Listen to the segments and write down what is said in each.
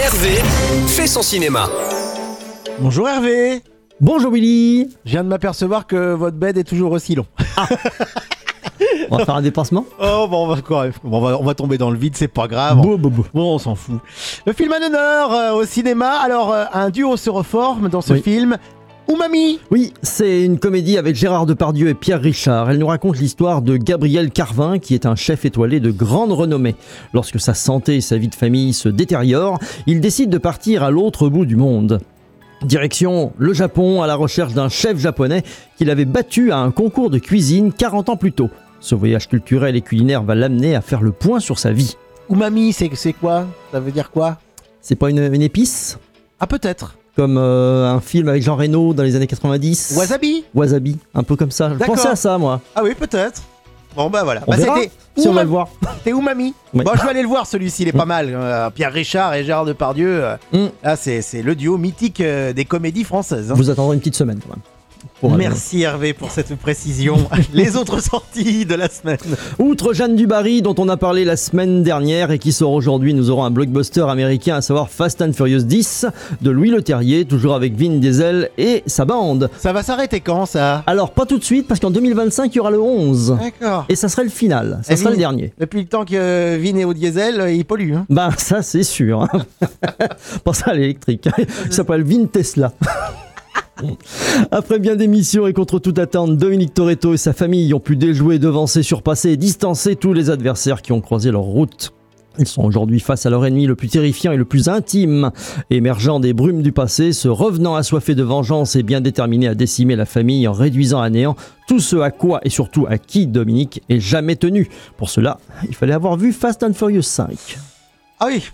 Hervé fait son cinéma. Bonjour Hervé. Bonjour Willy. Je viens de m'apercevoir que votre bed est toujours aussi long. On va faire un dépassement. Oh bon, on va tomber dans le vide, c'est pas grave. Bon, on s'en fout. Le film à l'honneur au cinéma. Alors, un duo se reforme dans ce film. Umami. Oui, c'est une comédie avec Gérard Depardieu et Pierre Richard. Elle nous raconte l'histoire de Gabriel Carvin, qui est un chef étoilé de grande renommée. Lorsque sa santé et sa vie de famille se détériorent, il décide de partir à l'autre bout du monde. Direction le Japon, à la recherche d'un chef japonais qu'il avait battu à un concours de cuisine 40 ans plus tôt. Ce voyage culturel et culinaire va l'amener à faire le point sur sa vie. Umami, c'est quoi? Ça veut dire quoi? C'est pas une épice? Ah, peut-être. Comme un film avec Jean Reno dans les années 90. Wasabi, un peu comme ça. Je pensais à ça, moi. Ah oui, peut-être. Bon, bah voilà. On verra si on va le voir. C'était Umami. Ouais. Bon, je vais aller le voir, celui-ci, il est pas mal. Pierre Richard et Gérard Depardieu. Là, c'est le duo mythique des comédies françaises. Vous attendrez une petite semaine, quand même. Merci Hervé pour cette précision. Les autres sorties de la semaine. Outre Jeanne du Barry, dont on a parlé la semaine dernière et qui sort aujourd'hui, nous aurons un blockbuster américain, à savoir Fast and Furious 10 de Louis Leterrier, toujours avec Vin Diesel et sa bande. Ça va s'arrêter quand, ça? Alors, pas tout de suite, parce qu'en 2025, il y aura le 11. D'accord. Et ça serait le final, ça serait le dernier. Depuis le temps que Vin est au diesel, il pollue. Hein. Ben, ça, c'est sûr. Pensez à l'électrique. Il s'appelle Vin Tesla. Après bien des missions et contre toute attente, Dominique Toretto et sa famille ont pu déjouer, devancer, surpasser et distancer tous les adversaires qui ont croisé leur route. Ils sont aujourd'hui face à leur ennemi le plus terrifiant et le plus intime, émergeant des brumes du passé, se revenant assoiffés de vengeance et bien déterminés à décimer la famille en réduisant à néant tout ce à quoi et surtout à qui Dominique est jamais tenu. Pour cela, il fallait avoir vu Fast and Furious 5. Ah oui,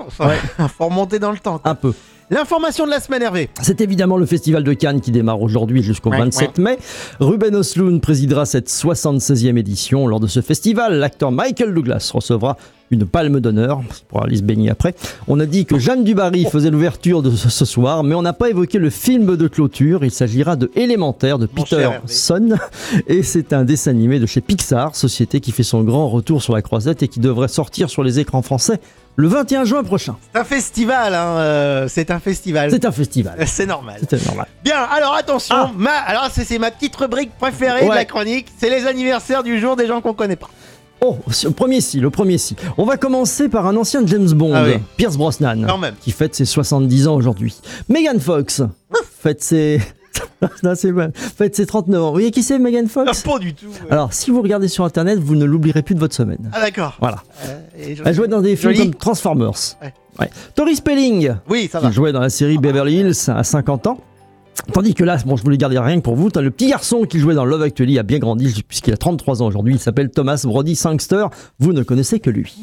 faut remonter dans le temps. Quoi. Un peu. L'information de la semaine, Hervé. C'est évidemment le Festival de Cannes qui démarre aujourd'hui jusqu'au 27 mai. Ruben Östlund présidera cette 76e édition. Lors de ce festival, l'acteur Michael Douglas recevra une palme d'honneur. On pourra aller se baigner après. On a dit que Jeanne du Barry faisait l'ouverture de ce soir, mais on n'a pas évoqué le film de clôture. Il s'agira de Élémentaire de Peterson. Et c'est un dessin animé de chez Pixar, société qui fait son grand retour sur la croisette et qui devrait sortir sur les écrans français le 21 juin prochain. C'est un festival, hein. C'est un festival. C'est un festival. C'est normal. C'est normal. Bien, alors attention. Alors c'est ma petite rubrique préférée de la chronique. C'est les anniversaires du jour des gens qu'on connaît pas. Oh, le premier si. On va commencer par un ancien James Bond, Pierce Brosnan, qui fête ses 70 ans aujourd'hui. Megan Fox fête ses... Non, c'est mal. Faites ses 39 ans. Vous voyez qui c'est, Megan Fox? Pas du tout. Alors, si vous regardez sur internet, vous ne l'oublierez plus de votre semaine. Ah, d'accord. Voilà. Elle jouait dans des films comme Transformers. Tori Spelling, qui jouait dans la série Beverly Hills à 50 ans. Tandis que là, bon, je voulais garder rien que pour vous, le petit garçon qui jouait dans Love Actually a bien grandi puisqu'il a 33 ans aujourd'hui. Il s'appelle Thomas Brody Sangster. Vous ne connaissez que lui.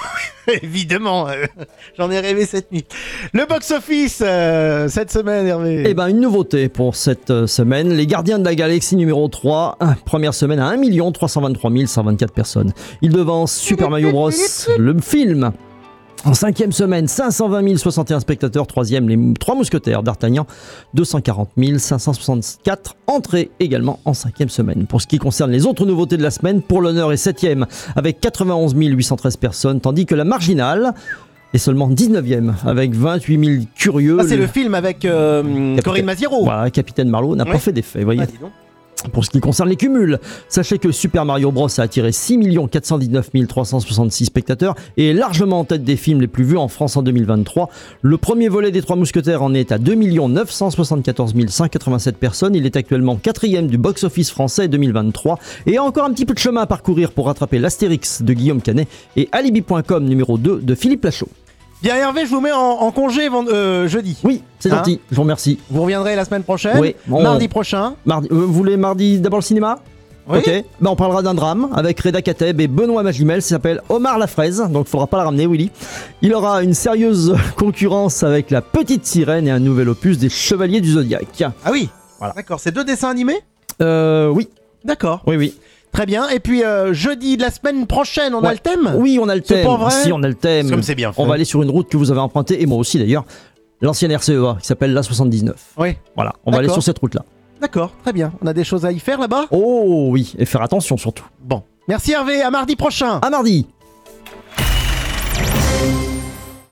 Évidemment, j'en ai rêvé cette nuit. Le box-office cette semaine, Hervé. Eh ben, une nouveauté pour cette semaine. Les Gardiens de la Galaxie numéro 3, première semaine à 1 323 124 personnes. Il devance Super Mario Bros, le film. En 5e semaine, 520 061 spectateurs. 3e, les 3 Mousquetaires d'Artagnan, 240 564 entrées également en 5e semaine. Pour ce qui concerne les autres nouveautés de la semaine, Pour l'honneur est 7e avec 91 813 personnes, tandis que La Marginale est seulement 19e avec 28 000 curieux. C'est le film avec Corinne Maziero. Voilà, Capitaine Marlowe n'a pas fait d'effet, voyez. Pour ce qui concerne les cumuls, sachez que Super Mario Bros a attiré 6 419 366 spectateurs et est largement en tête des films les plus vus en France en 2023. Le premier volet des 3 Mousquetaires en est à 2 974 187 personnes. Il est actuellement 4e du box-office français 2023 et a encore un petit peu de chemin à parcourir pour rattraper l'Astérix de Guillaume Canet et Alibi.com numéro 2 de Philippe Lachaud. Bien Hervé, je vous mets en congé jeudi. Oui, c'est gentil, je vous remercie. Vous reviendrez la semaine prochaine. Oui. Mardi prochain. Vous voulez mardi d'abord le cinéma? Oui. Ok, on parlera d'un drame avec Reda Kateb et Benoît Magimel, ça s'appelle Omar la fraise, donc il faudra pas la ramener, Willy. Il aura une sérieuse concurrence avec La Petite Sirène et un nouvel opus des Chevaliers du Zodiaque. Ah oui, voilà. D'accord, c'est 2 dessins animés? Oui. D'accord. Oui. Très bien. Et puis jeudi de la semaine prochaine, on a le thème? Oui, on a le thème. C'est pas vrai? Si, on a le thème. Comme c'est bien fait. On va aller sur une route que vous avez empruntée, et moi aussi d'ailleurs, l'ancienne RCEA, qui s'appelle l'A79. Oui. Voilà, on va aller sur cette route-là. D'accord, très bien. On a des choses à y faire là-bas? Oh oui, et faire attention surtout. Bon. Merci Hervé, à mardi prochain. À mardi.